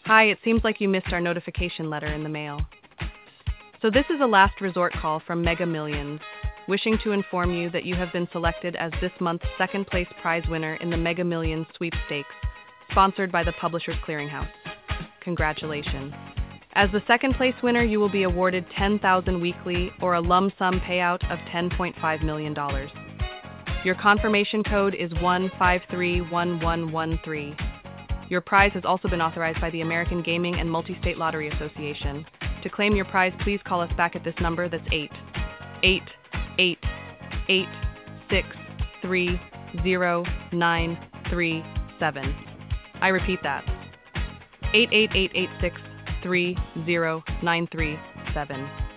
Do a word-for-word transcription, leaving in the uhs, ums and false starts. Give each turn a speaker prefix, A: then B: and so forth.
A: Hi, it seems like you missed our notification letter in the mail. So this is a last resort call from Mega Millions, wishing to inform you that you have been selected as this month's second place prize winner in the Mega Millions sweepstakes, sponsored by the Publishers Clearinghouse. Congratulations. As the second place winner, you will be awarded ten thousand dollars weekly or a lump sum payout of ten point five million dollars. Your confirmation code is one five three one one one three. Your prize has also been authorized by the American Gaming and Multi-State Lottery Association. To claim your prize, please call us back at this number that's eight eight eight eight six three zero nine three seven. I repeat that. eight eight eight eight six three zero nine three seven.